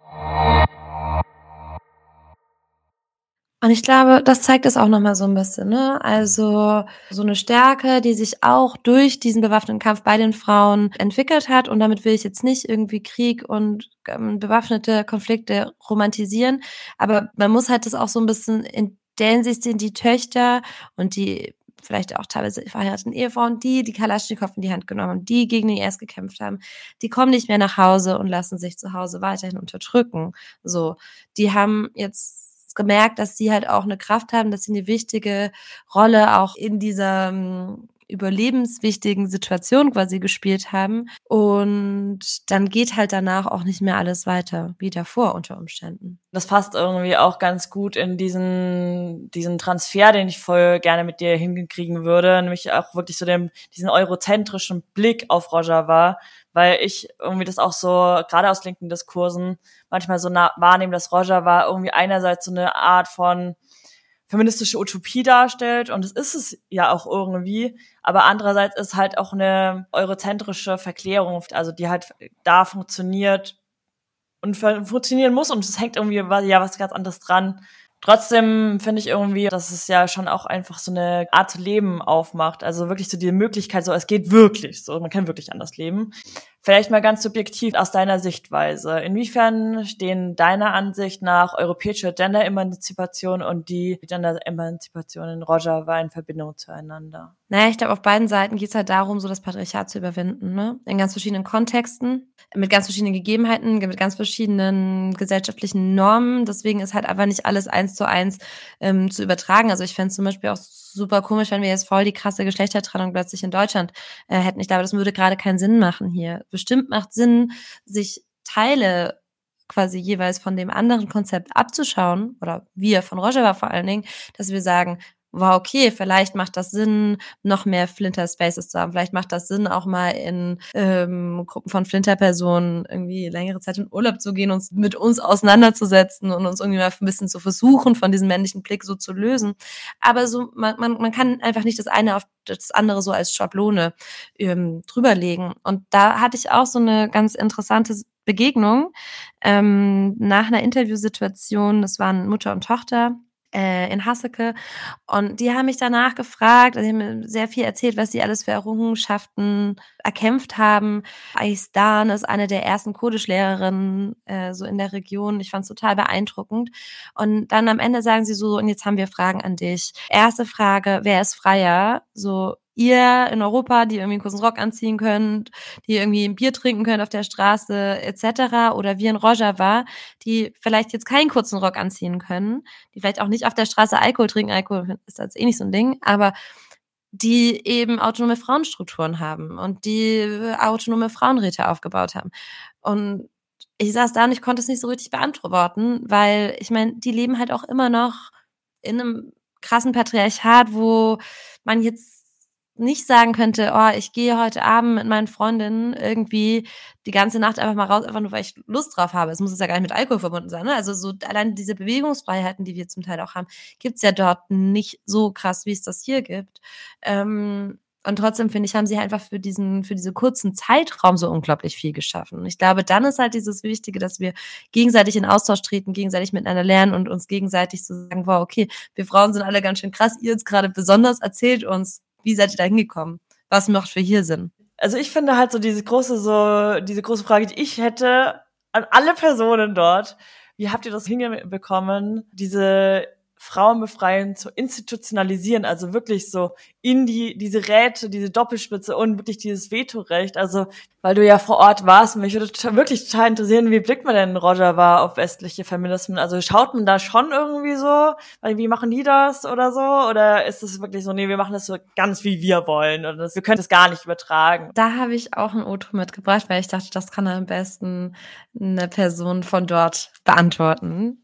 Und ich glaube, das zeigt es auch nochmal so ein bisschen, ne? Also so eine Stärke, die sich auch durch diesen bewaffneten Kampf bei den Frauen entwickelt hat. Und damit will ich jetzt nicht irgendwie Krieg und bewaffnete Konflikte romantisieren. Aber man muss halt das auch so ein bisschen in der Hinsicht sehen, die Töchter und die vielleicht auch teilweise verheirateten Ehefrauen, die Kalaschnikow in die Hand genommen haben, die gegen den IS gekämpft haben, die kommen nicht mehr nach Hause und lassen sich zu Hause weiterhin unterdrücken. So, die haben jetzt gemerkt, dass sie halt auch eine Kraft haben, dass sie eine wichtige Rolle auch in dieser überlebenswichtigen Situation quasi gespielt haben. Und dann geht halt danach auch nicht mehr alles weiter wie davor unter Umständen. Das passt irgendwie auch ganz gut in diesen Transfer, den ich voll gerne mit dir hinkriegen würde, nämlich auch wirklich so diesen eurozentrischen Blick auf Rojava, weil ich irgendwie das auch so, gerade aus linken Diskursen, manchmal so wahrnehme, dass Rojava irgendwie einerseits so eine Art von feministische Utopie darstellt und es ist es ja auch irgendwie, aber andererseits ist halt auch eine eurozentrische Verklärung, also die halt da funktioniert und funktionieren muss und es hängt irgendwie ja was ganz anderes dran. Trotzdem finde ich irgendwie, dass es ja schon auch einfach so eine Art zu leben aufmacht, also wirklich so die Möglichkeit, so es geht wirklich, so man kann wirklich anders leben. Vielleicht mal ganz subjektiv aus deiner Sichtweise. Inwiefern stehen deiner Ansicht nach europäische Gender-Emanzipation und die Gender-Emanzipation in Rojava in Verbindung zueinander? Naja, ich glaube, auf beiden Seiten geht es halt darum, so das Patriarchat zu überwinden, ne? In ganz verschiedenen Kontexten, mit ganz verschiedenen Gegebenheiten, mit ganz verschiedenen gesellschaftlichen Normen. Deswegen ist halt einfach nicht alles 1:1 zu übertragen. Also ich fände es zum Beispiel auch super komisch, wenn wir jetzt voll die krasse Geschlechtertrennung plötzlich in Deutschland hätten. Ich glaube, das würde gerade keinen Sinn machen hier. Bestimmt macht Sinn, sich Teile quasi jeweils von dem anderen Konzept abzuschauen, oder wir von Rojava vor allen Dingen, dass wir sagen, wow, okay, vielleicht macht das Sinn, noch mehr Flinter-Spaces zu haben. Vielleicht macht das Sinn, auch mal in Gruppen von Flinter-Personen irgendwie längere Zeit in Urlaub zu gehen, uns mit uns auseinanderzusetzen und uns irgendwie mal ein bisschen zu versuchen, von diesem männlichen Blick so zu lösen. Aber so man kann einfach nicht das eine auf das andere so als Schablone drüberlegen. Und da hatte ich auch so eine ganz interessante Begegnung nach einer Interviewsituation. Das waren Mutter und Tochter in Hasseke, und die haben mich danach gefragt, also die haben mir sehr viel erzählt, was sie alles für Errungenschaften erkämpft haben. Aisdan ist eine der ersten Kurdischlehrerinnen so in der Region. Ich fand es total beeindruckend. Und dann am Ende sagen sie so, und jetzt haben wir Fragen an dich. Erste Frage, wer ist freier? So, ihr in Europa, die irgendwie einen kurzen Rock anziehen könnt, die irgendwie ein Bier trinken könnt auf der Straße etc. Oder wir in Rojava, die vielleicht jetzt keinen kurzen Rock anziehen können, die vielleicht auch nicht auf der Straße Alkohol trinken, Alkohol ist jetzt eh nicht so ein Ding, aber die eben autonome Frauenstrukturen haben und die autonome Frauenräte aufgebaut haben. Und ich saß da und ich konnte es nicht so richtig beantworten, weil ich meine, die leben halt auch immer noch in einem krassen Patriarchat, wo man jetzt nicht sagen könnte, oh, ich gehe heute Abend mit meinen Freundinnen irgendwie die ganze Nacht einfach mal raus, einfach nur, weil ich Lust drauf habe. Es muss jetzt ja gar nicht mit Alkohol verbunden sein, ne? Also so allein diese Bewegungsfreiheiten, die wir zum Teil auch haben, gibt's ja dort nicht so krass, wie es das hier gibt. Und trotzdem, finde ich, haben sie halt einfach für diese kurzen Zeitraum so unglaublich viel geschaffen. Und ich glaube, dann ist halt dieses Wichtige, dass wir gegenseitig in Austausch treten, gegenseitig miteinander lernen und uns gegenseitig so sagen, wow, okay, wir Frauen sind alle ganz schön krass, ihr jetzt gerade besonders, erzählt uns, wie seid ihr da hingekommen? Was macht für hier Sinn? Also ich finde halt so diese große Frage, die ich hätte an alle Personen dort: Wie habt ihr das hinbekommen, diese Frauenbefreiung zu institutionalisieren, also wirklich so in diese Räte, diese Doppelspitze und wirklich dieses Vetorecht, also weil du ja vor Ort warst, und mich würde wirklich total interessieren, wie blickt man denn in Rojava auf westliche Feminismen? Also schaut man da schon irgendwie so, weil wie machen die das oder so? Oder ist es wirklich so, nee, wir machen das so ganz wie wir wollen und wir können das gar nicht übertragen? Da habe ich auch ein O-Ton mitgebracht, weil ich dachte, das kann am besten eine Person von dort beantworten.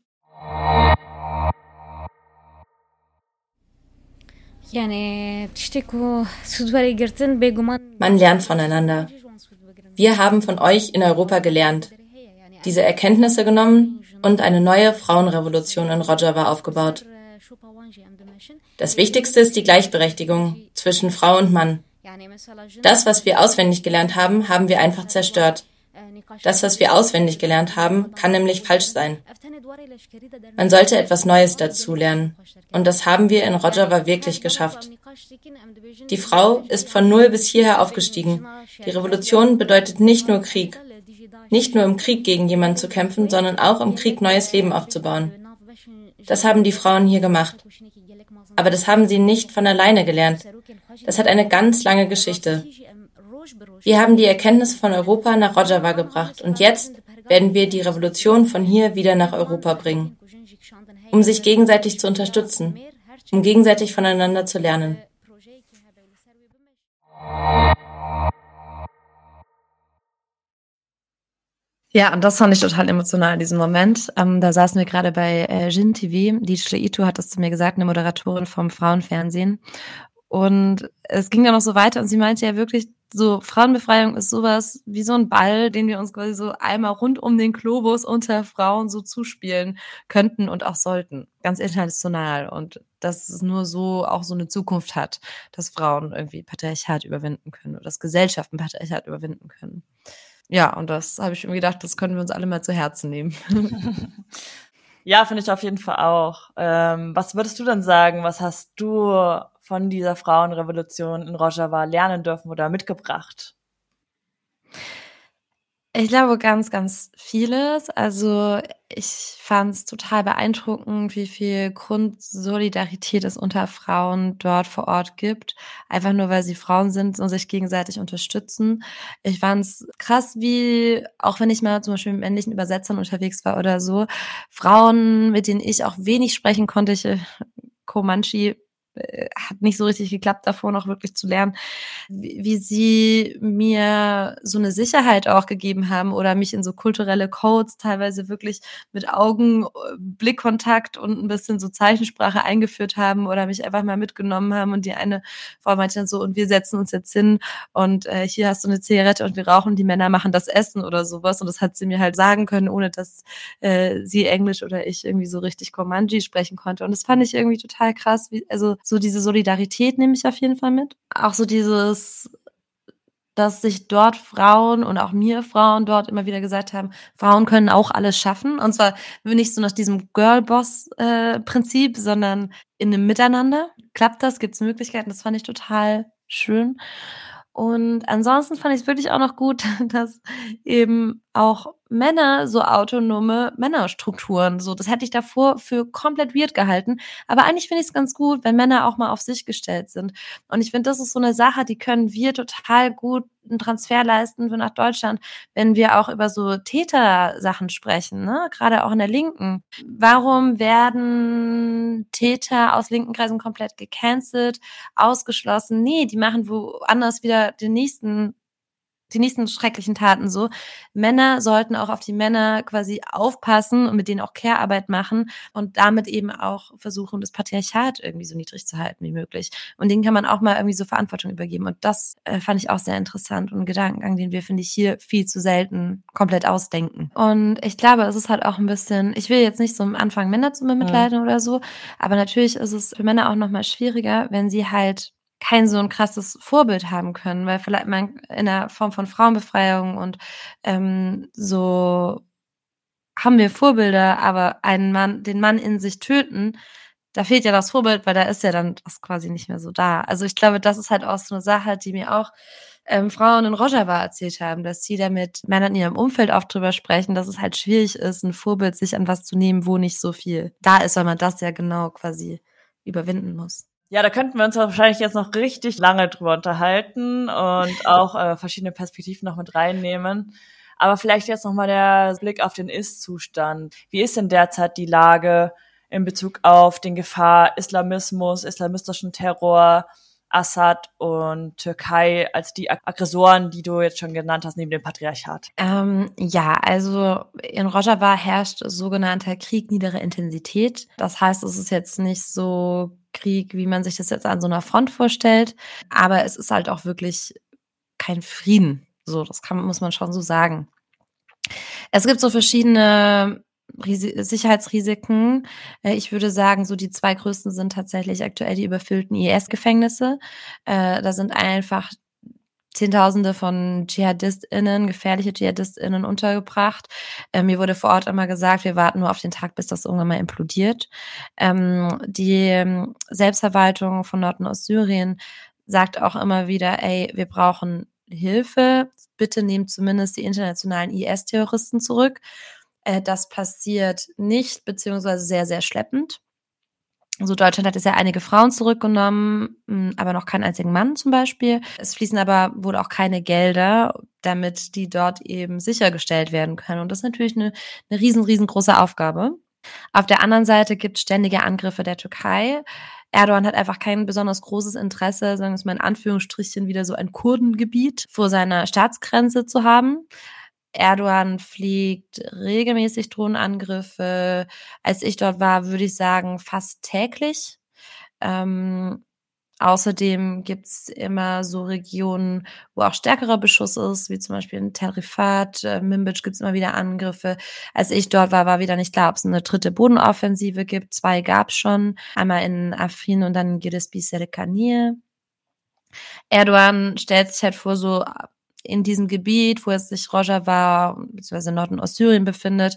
Man lernt voneinander. Wir haben von euch in Europa gelernt, diese Erkenntnisse genommen und eine neue Frauenrevolution in Rojava aufgebaut. Das Wichtigste ist die Gleichberechtigung zwischen Frau und Mann. Das, was wir auswendig gelernt haben, haben wir einfach zerstört. Das, was wir auswendig gelernt haben, kann nämlich falsch sein. Man sollte etwas Neues dazu lernen. Und das haben wir in Rojava wirklich geschafft. Die Frau ist von 0 bis hierher aufgestiegen. Die Revolution bedeutet nicht nur Krieg. Nicht nur im Krieg gegen jemanden zu kämpfen, sondern auch im Krieg neues Leben aufzubauen. Das haben die Frauen hier gemacht. Aber das haben sie nicht von alleine gelernt. Das hat eine ganz lange Geschichte. Wir haben die Erkenntnisse von Europa nach Rojava gebracht und jetzt werden wir die Revolution von hier wieder nach Europa bringen, um sich gegenseitig zu unterstützen, um gegenseitig voneinander zu lernen. Ja, und das fand ich total emotional in diesem Moment. Da saßen wir gerade bei Jin TV. Dicle Ito hat das zu mir gesagt, eine Moderatorin vom Frauenfernsehen. Und es ging dann noch so weiter und sie meinte ja wirklich, so Frauenbefreiung ist sowas wie so ein Ball, den wir uns quasi so einmal rund um den Globus unter Frauen so zuspielen könnten und auch sollten. Ganz international. Und dass es nur so auch so eine Zukunft hat, dass Frauen irgendwie Patriarchat überwinden können oder dass Gesellschaften Patriarchat überwinden können. Ja, und das habe ich mir gedacht, das können wir uns alle mal zu Herzen nehmen. Ja, finde ich auf jeden Fall auch. Was würdest du denn sagen, was hast du von dieser Frauenrevolution in Rojava lernen dürfen oder mitgebracht? Ich glaube ganz, ganz vieles. Also, ich fand es total beeindruckend, wie viel Grundsolidarität es unter Frauen dort vor Ort gibt, einfach nur, weil sie Frauen sind und sich gegenseitig unterstützen. Ich fand es krass, wie auch wenn ich mal zum Beispiel mit männlichen Übersetzern unterwegs war oder so, Frauen, mit denen ich auch wenig sprechen konnte, Comanche, hat nicht so richtig geklappt, davor noch wirklich zu lernen, wie sie mir so eine Sicherheit auch gegeben haben oder mich in so kulturelle Codes teilweise wirklich mit Augen Blickkontakt und ein bisschen so Zeichensprache eingeführt haben oder mich einfach mal mitgenommen haben und die eine Frau meinte dann so: „Und wir setzen uns jetzt hin und, hier hast du eine Zigarette und wir rauchen, die Männer machen das Essen“ oder sowas. Und das hat sie mir halt sagen können, ohne dass, sie Englisch oder ich irgendwie so richtig Comanche sprechen konnte. Und das fand ich irgendwie total krass, wie also, so diese Solidarität nehme ich auf jeden Fall mit. Auch so dieses, dass sich dort Frauen und auch mir Frauen dort immer wieder gesagt haben, Frauen können auch alles schaffen. Und zwar nicht so nach diesem Girlboss Prinzip, sondern in 'nem Miteinander. Klappt das? Gibt's Möglichkeiten? Das fand ich total schön. Und ansonsten fand ich's wirklich auch noch gut, dass eben auch Männer so autonome Männerstrukturen so das hätte ich davor für komplett weird gehalten. Aber eigentlich finde ich's ganz gut, wenn Männer auch mal auf sich gestellt sind. Und ich finde, das ist so 'ne Sache, die können wir total gut 'n Transfer leisten für nach Deutschland, wenn wir auch über so Tätersachen sprechen, ne, grade auch in der Linken. Warum werden Täter aus linken Kreisen komplett gecancelt, ausgeschlossen? Ne, die machen woanders wieder die nächsten schrecklichen Taten so. Männer sollten auch auf die Männer quasi aufpassen und mit denen auch Care-Arbeit machen und damit eben auch versuchen, das Patriarchat irgendwie so niedrig zu halten wie möglich. Und denen kann man auch mal irgendwie so Verantwortung übergeben. Und das, fand ich auch sehr interessant und 'n Gedankengang, den wir, finde ich, hier viel zu selten komplett ausdenken. Und ich glaube, es ist halt auch 'n bisschen ich will jetzt nicht so am Anfang Männer zu bemitleiden oder so, aber natürlich ist es für Männer auch noch mal schwieriger, wenn sie halt kein so 'n krasses Vorbild haben können, weil vielleicht man in der Form von Frauenbefreiung und, so haben wir Vorbilder, aber den Mann in sich töten, da fehlt ja das Vorbild, weil da ist ja dann das quasi nicht mehr so da. Also, ich glaube, das ist halt auch so 'ne Sache, die mir auch, Frauen in Rojava erzählt haben, dass sie da mit Männern in ihrem Umfeld oft drüber sprechen, dass es halt schwierig ist, 'n Vorbild sich an was zu nehmen, wo nicht so viel da ist, weil man das ja genau quasi überwinden muss. Ja, da könnten wir uns wahrscheinlich jetzt noch richtig lange drüber unterhalten und auch verschiedene Perspektiven noch mit reinnehmen. Aber vielleicht jetzt noch mal der Blick auf den Ist-Zustand. Wie ist denn derzeit die Lage in Bezug auf den Gefahr Islamismus, islamistischen Terror, Assad und Türkei als die Aggressoren, die du jetzt schon genannt hast, neben dem Patriarchat? Ja, also in Rojava herrscht sogenannter Krieg niederer Intensität. Das heißt, es ist jetzt nicht so Krieg, wie man sich das jetzt an so einer Front vorstellt, aber es ist halt auch wirklich kein Frieden. So, muss man schon so sagen. Es gibt so verschiedene Sicherheitsrisiken. Ich würde sagen, so die 2 größten sind tatsächlich aktuell die überfüllten IS-Gefängnisse. Da sind einfach Zehntausende von DschihadistInnen, gefährliche DschihadistInnen untergebracht. Mir wurde vor Ort immer gesagt, wir warten nur auf den Tag, bis das irgendwann mal implodiert. Die Selbstverwaltung von Nord- und Ostsyrien sagt auch immer wieder: „Ey, wir brauchen Hilfe. Bitte nehmt zumindest die internationalen IS-Terroristen zurück.“ Das passiert nicht, beziehungsweise sehr, sehr schleppend. So, Deutschland hat jetzt ja einige Frauen zurückgenommen, aber noch keinen einzigen Mann zum Beispiel. Es fließen aber wohl auch keine Gelder, damit die dort eben sichergestellt werden können. Und das ist natürlich eine riesengroße Aufgabe. Auf der anderen Seite gibt es ständige Angriffe der Türkei. Erdogan hat einfach kein besonders großes Interesse, sagen wir es mal in Anführungsstrichen, wieder so ein Kurdengebiet vor seiner Staatsgrenze zu haben. Erdogan fliegt regelmäßig Drohnenangriffe. Als ich dort war, würde ich sagen, fast täglich. Ähm, Außerdem gibt's immer so Regionen, wo auch stärkerer Beschuss ist, wie zum Beispiel in Tel Rifat, Manbij gibt's immer wieder Angriffe. Als ich dort war, war wieder nicht klar, ob's 'ne 3. Bodenoffensive gibt. 2 gab's schon, einmal in Afrin und dann in Giresun. Erdogan stellt sich halt vor, so in diesem Gebiet, wo jetzt sich Rojava beziehungsweise Nord- und Ostsyrien befindet,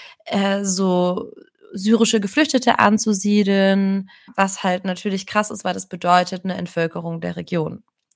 so syrische Geflüchtete anzusiedeln, was halt natürlich krass ist, weil das bedeutet eine Entvölkerung der Region.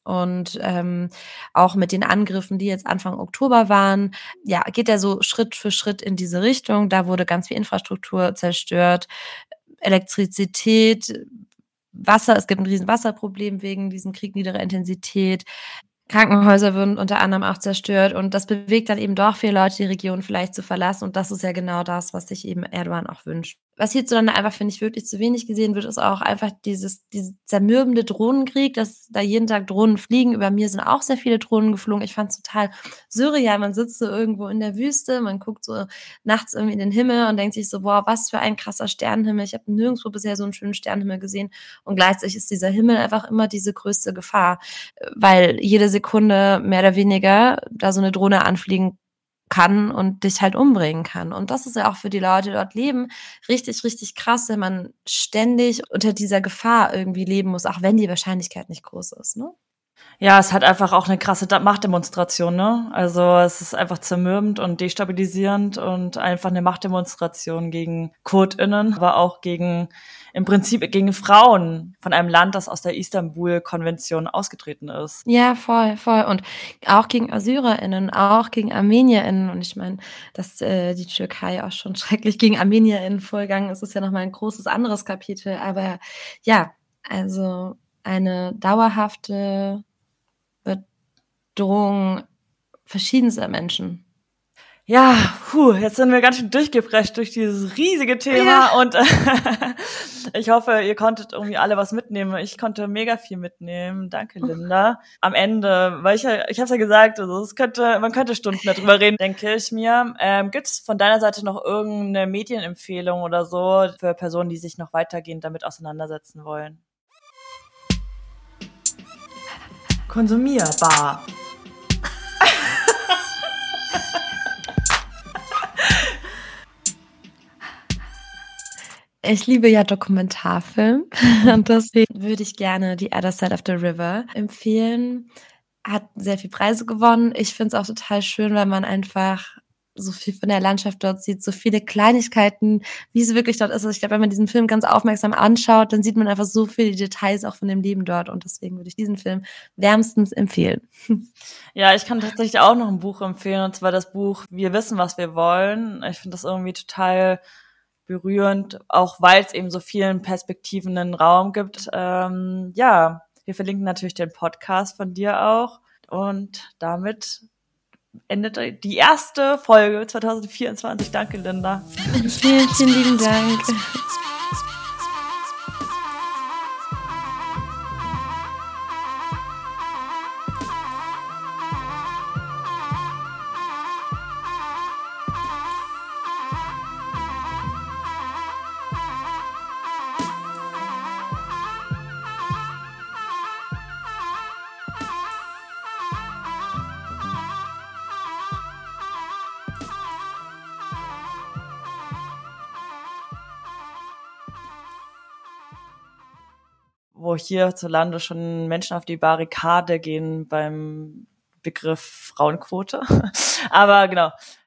Und auch mit den Angriffen, die jetzt Anfang Oktober waren, ja, geht er so Schritt für Schritt in diese Richtung. Da wurde ganz viel Infrastruktur zerstört, Elektrizität, Wasser. Es gibt ein riesen Wasserproblem wegen diesem Krieg niederer Intensität. Krankenhäuser würden unter anderem auch zerstört und das bewegt dann eben doch viele Leute, die Region vielleicht zu verlassen und das ist ja genau das, was sich eben Erdogan auch wünscht. Was hierzulande einfach, finde ich, wirklich zu wenig gesehen wird, ist auch einfach dieser zermürbende Drohnenkrieg, dass da jeden Tag Drohnen fliegen. Über mir sind auch sehr viele Drohnen geflogen. Ich fand es total surreal. Man sitzt so irgendwo in der Wüste, man guckt so nachts irgendwie in den Himmel und denkt sich so, boah, was für ein krasser Sternenhimmel. Ich habe nirgendwo bisher so einen schönen Sternenhimmel gesehen und gleichzeitig ist dieser Himmel einfach immer diese größte Gefahr, weil jede Sekunde mehr oder weniger da so eine Drohne anfliegen kann und dich halt umbringen kann. Und das ist ja auch für die Leute, die dort leben, richtig, richtig krass, wenn man ständig unter dieser Gefahr irgendwie leben muss, auch wenn die Wahrscheinlichkeit nicht groß ist, ne? Ja, es hat einfach auch eine krasse Machtdemonstration, ne? Also es ist einfach zermürbend und destabilisierend und einfach eine Machtdemonstration gegen KurdInnen, aber auch im Prinzip gegen Frauen von einem Land, das aus der Istanbul-Konvention ausgetreten ist. Ja, voll, voll. Und auch gegen AssyrerInnen, auch gegen ArmenierInnen. Und ich meine, dass die Türkei auch schon schrecklich gegen ArmenierInnen vorgegangen ist, ist ja nochmal ein großes anderes Kapitel. Aber ja, also eine dauerhafte Bedrohung verschiedenster Menschen. Ja, jetzt sind wir ganz schön durchgeprescht durch dieses riesige Thema Ja. und ich hoffe, ihr konntet irgendwie alle was mitnehmen. Ich konnte mega viel mitnehmen. Danke, Linda. Am Ende, weil ich habe es ja gesagt, also man könnte Stunden darüber reden, denke ich mir. Gibt es von deiner Seite noch irgendeine Medienempfehlung oder so für Personen, die sich noch weitergehend damit auseinandersetzen wollen? Konsumierbar. Ich liebe ja Dokumentarfilm und deswegen würde ich gerne The Other Side of the River empfehlen. Hat sehr viel Preise gewonnen. Ich finde es auch total schön, weil man einfach so viel von der Landschaft dort sieht, so viele Kleinigkeiten, wie es wirklich dort ist. Also ich glaube, wenn man diesen Film ganz aufmerksam anschaut, dann sieht man einfach so viele Details auch von dem Leben dort und deswegen würde ich diesen Film wärmstens empfehlen. Ja, ich kann tatsächlich auch noch ein Buch empfehlen und zwar das Buch Wir wissen, was wir wollen. Ich finde das irgendwie total berührend, auch weil es eben so vielen Perspektiven einen Raum gibt. Ja, wir verlinken natürlich den Podcast von dir auch. Und damit endet die erste Folge 2024. Danke, Linda. Vielen, vielen lieben Dank. Wo hierzulande schon Menschen auf die Barrikade gehen beim Begriff Frauenquote. Aber genau.